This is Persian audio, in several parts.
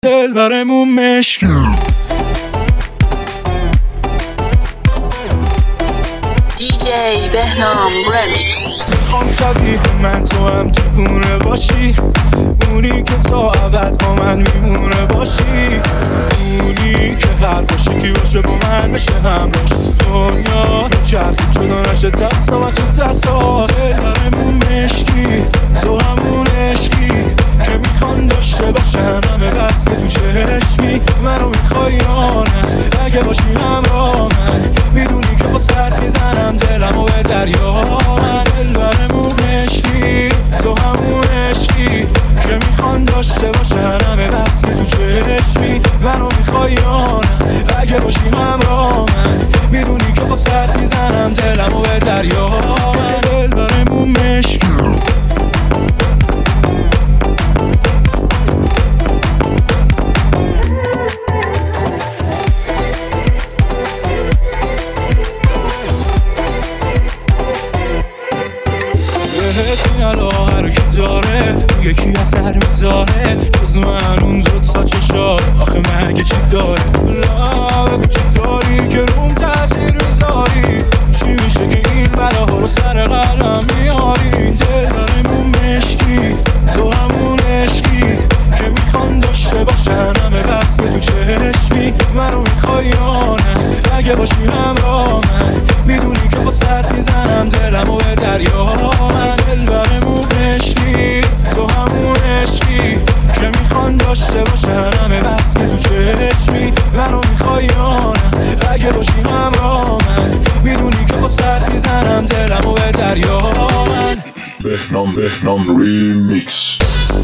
دلبرمون مشکی DJ بهنام رمیکس. میخوام شبیه من تو هم تو خونه باشی، اونی که تا ابد با من میمونه باشی، اونی که حرفاش یکی باشه با من بشه همراش دنیا چرخی جدا نشه دست من تو دستا. دلبرمون مشکی تو همون عشقی که میخوان داشته باشن همه بس که تو چشمی منو میخوای یا نه. اگه باشی همراه من میدونی که با سر میزنم دلمو به دریا. دلبرمون مشکی تو همون عشقی که میخوان داشته باشن همه بس که تو چشمی منو میخوای یا نه. اگه باشی همراه من میدونی که با سر میزنم دلمو به دریا. دلبرمون مشکی هر کی داره یکی اثر میذاره جز من اون دوتا چشات آخه مگه چی داره؟ بگو چی داری که روم تاثیر میذاری؟ چی میشه که این بلاها رو سر قلم میاری؟ دلبرمون مشکی تو همون عشقی که میخوان داشته باشن همه بس که تو چشمی منو میخوای یا نه. اگه باشی همراه من میدونی که با سر میزنم دلمو به دریا. دلبرمون مشکی تو همون عشقی که میخوان داشته باشن همه بس که تو چشمی منو میخوای یا نه. اگه باشی همراه من میدونی که با سر میزنم دلمو به دریا. بهنام ریمیکس.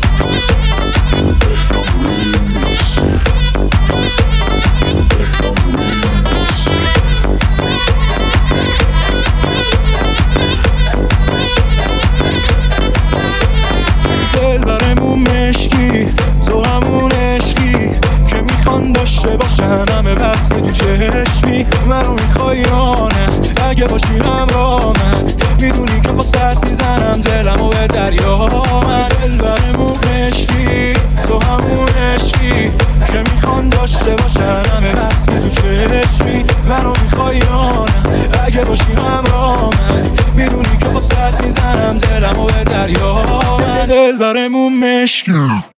دلبرمون مشکی تو همون عشقی که میخوان داشته باشن همه بس که تو چشمی منو میخوای یا نه. اگه باشی همراه من میدونی که با سر میزنم دلمو به دریا. دلبرمون مشکی تو همون عشقی که میخوان داشته باشن همه بس که تو چشمی منو میخوای یا نه. اگه باشی همراه من میدونی که با سر میزنم دلمو به دریا. دلبرمون مشکی